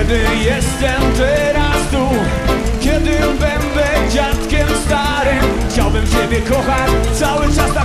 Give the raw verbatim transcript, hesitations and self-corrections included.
Kiedy jestem teraz tu, kiedy będę dziadkiem starym, chciałbym Ciebie kochać cały czas.